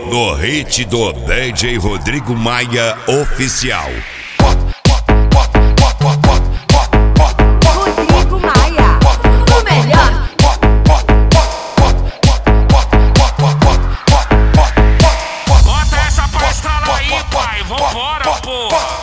no hit do DJ Rodrigo Maia Oficial. Rodrigo Maia, o melhor. Bota essa pra estralar aí, pai. Vambora, porra.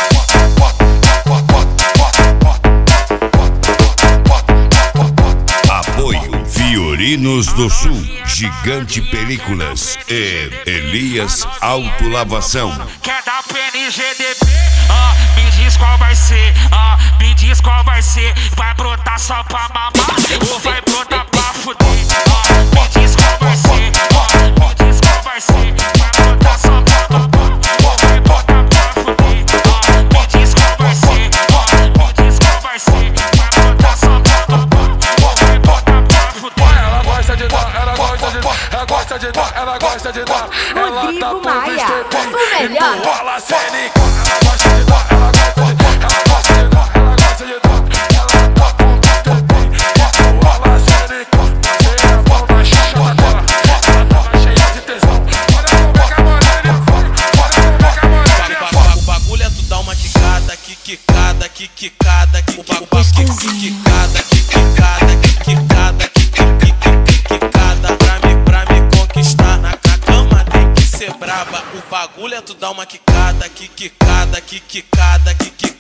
Apoio Fiorinos do Sul, Gigante Películas e Elias Autolavação. Quer dar PNGDB? Me diz qual vai ser, me diz qual vai ser. Vai brotar só pra mamar ou vai brotar pra fuder? Me diz qual vai ser, me diz qual vai ser. Vai brotar só pra mamar ou vai brotar pra fuder? Me diz qual vai ser, me diz qual vai ser. Vai brotar só pra mamar ou vai brotar pra fuder? Ela gosta de dar, ela gosta de dar, ela gosta de dar, ela gosta de dar. Rodrigo Maia, o melhor. Rola cênica, ela gosta de dar, ela gosta de dar, ela gosta de dar, ela gosta de dar. Ela tá com o tepim, rola cênica, cheia a pau na chata dela. Ela tava cheia de tesão. Olha como é que a morena foi, olha como é que a morena foi. O bagulho é tu dar uma quicada, quicada, quicada, quicada, quicada, quicada, quicada. Pra me conquistar na cama tem que ser braba. O bagulho é tu dar uma quicada, quicada, quicada,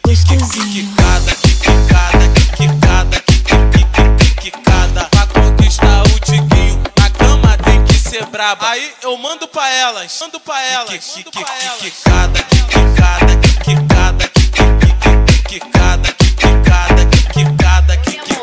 quicada. Pra conquistar o tiguinho, na cama tem que ser braba. Aí eu mando pra elas, mando pra elas. Quicada, quicada, quicada, quicada, quicada, quicada,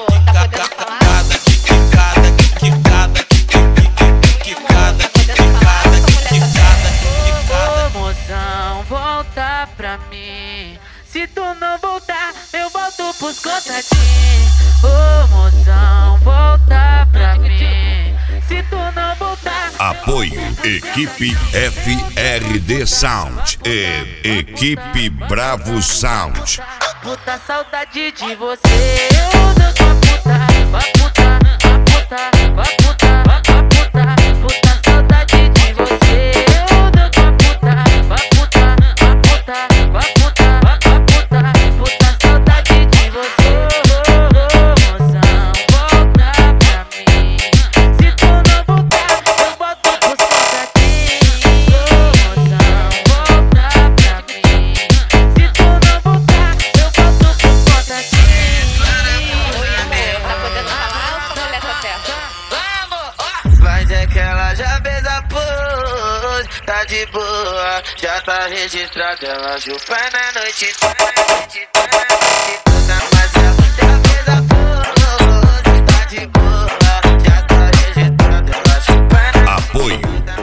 Mozão, volta pra mim. Se tu não voltar, eu volto pros contatinhos. Ô mozão, volta pra mim. Se tu não voltar. Apoio Equipe FRD Sound e Equipe Bravo Sound. Puta saudade de você. Eu não sou puta, vai puta, vai puta, vai puta, vai puta. Puta saudade de você. Eu não sou puta, vai puta, vai puta, vai puta, vai puta. Puta saudade de você. Mozão, volta pra mim. Se tu não voltar, eu volto pros contatinhos. Mozão, volta pra mim. Se tu não voltar, eu volto pros contatinhos. Mas é que ela já fez a pose, tá de boa, já tá registrada. Ela chupa na noite toda, mas ela já fez a pose, tá de boa, já tá registrada. Ela chupa na Apoio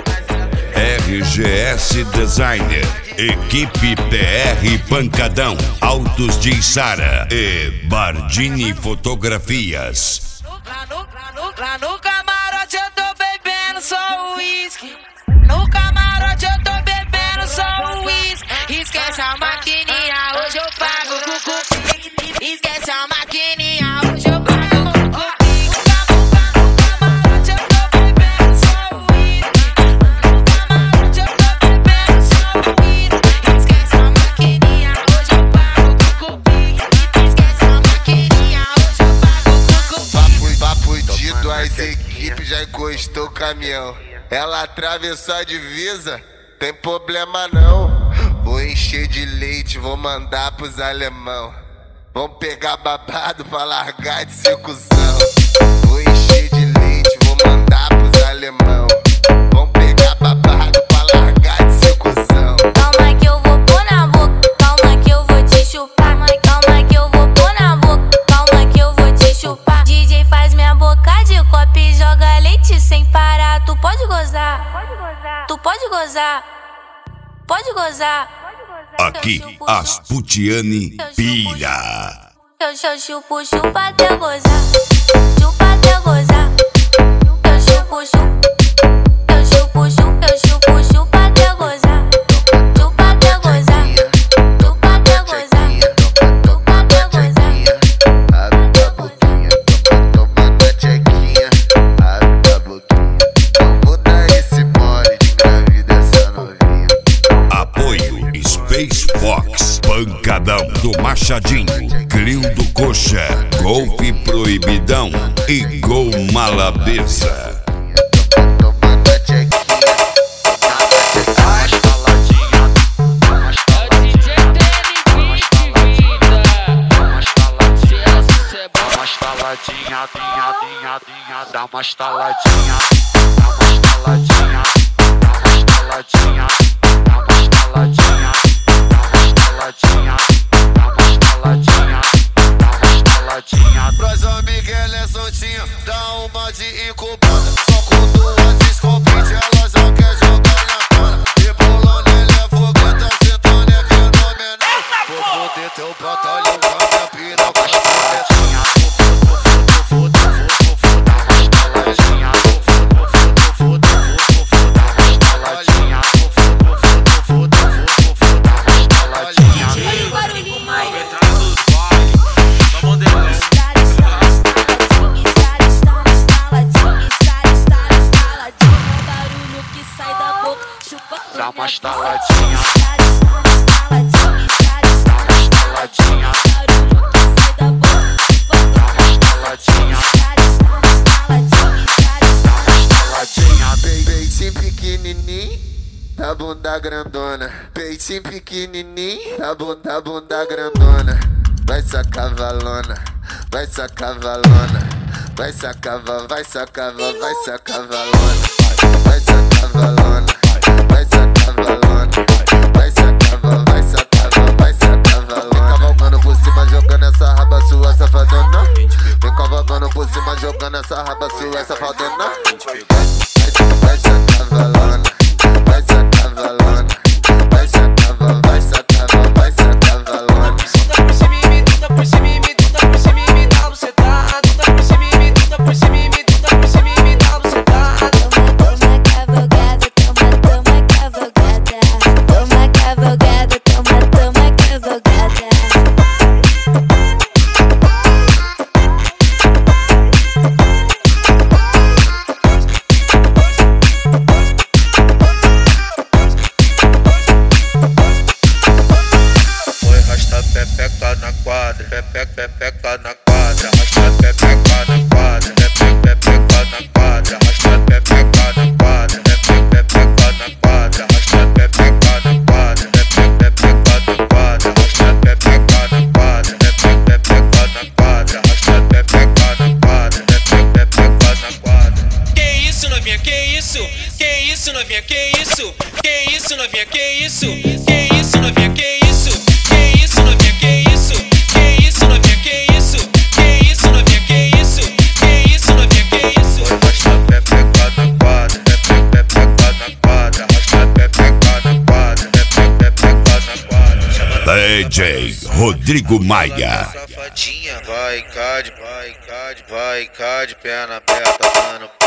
RGS Designer, Equipe PR Pancadão, Autos de Içara e Bardini Fotografias. Lá no camarote eu tô bebendo só uísque. No camarote eu tô bebendo só uísque. Esquece a maquininha, hoje eu pago com cupi. Esquece a maquininha, hoje eu pago com cupi. No camarote eu tô bebendo só uísque. No camarote eu tô bebendo só uísque. Esquece a maquininha, hoje eu pago com cupi. Esquece a maquininha, hoje eu pago com cupi. Papo de as equipes já encostou o caminhão. Ela atravessou a divisa, tem problema não. Vou encher de leite, vou mandar pros alemão. Vão pegar babado pra largar de ser cuzão. Vou encher de leite, vou mandar pros alemão. Vão pegar babado pra largar de ser cuzão. Calma que eu vou pôr na boca, calma que eu vou te chupar. Calma que eu vou pôr na boca, calma que eu vou te chupar. DJ faz minha boca de copo e joga leite sem parar. Tu pode gozar, tu pode gozar, pode gozar. Aqui, Asputiane pira. Eu chupo, chupa até gozar, chupa até gozar. Eu chupo, chupa, eu chupo, chupa, eu chupo, chupa até gozar, chupa até gozar, chupa até gozar, chupa até gozar. Abre a boquinha, toma na tchequinha. Abre a boquinha, não vou dar esse mole de engravidar. Pancadão do Machadinho, Clio do Coxa, Golfe Proibidão e Gol Malabesa. Dá uma estaladinha, dá uma estaladinha, dá uma estaladinha, dá uma estaladinha, dá uma estaladinha, dá uma estaladinha, dá uma estaladinha. Brasa Miguel é soltinha, dá uma de incubada. Só com duas escopinhas ela já quer jogar na cara. Rebolando ele é fogueta, sentando é fenomenal. Vou foder teu batalhão com a minha piroca estaladinha. Dá uma estaladinha, peitinho pequenininho, da bunda grandona. Peitinho pequenininho, da bunda grandona. Vai sacar valona, vai sacar valona, vai sacar, vai sacar, vai sacar valona, vai sacar valona. Vai sacar valona, vai sacar, vai sacar, vai sacar valona. Vem cavalgando por cima, jogando essa raba sua safadona. Vem cavalgando por cima, jogando essa raba sua safadona. Vai sacar valona, vai sacar valona, vai sacar, vai sacar, vai sacar valona. Tuda por cima e me, tuda por cima e me, tuda por cima e me dá bucetada. Tuda por cima e me, tuda por cima e me, tuda por cima e me dá bucetada. Toma cavalgada, toma cavalgada. Toma cavalgada, toma cavalgada. Foi rasta pepeca na quadra, pepeca na quadra, rasta pepeca na quadra, pepeca na quadra, rasta pepeca na quadra, pepeca na quadra, rasta pepeca na quadra, pepeca na quadra, rasta pepeca na quadra, pepeca na quadra, rasta pepeca na quadra, pepeca na quadra. Que isso, novinha, que isso? Que isso, novinha, que isso? Que isso, novinha, que isso? Que isso, novinha, que isso? Que isso, novinha, que isso? Que isso, novinha, que isso? Que isso, novinha, que isso? Que isso, novinha, que isso? Foi rasta pepeca na quadra, pepeca na quadra, rasta pepeca na quadra, pepeca na quadra. DJ Rodrigo Maia. Safadinha, vai, cade, perna aberta, mano.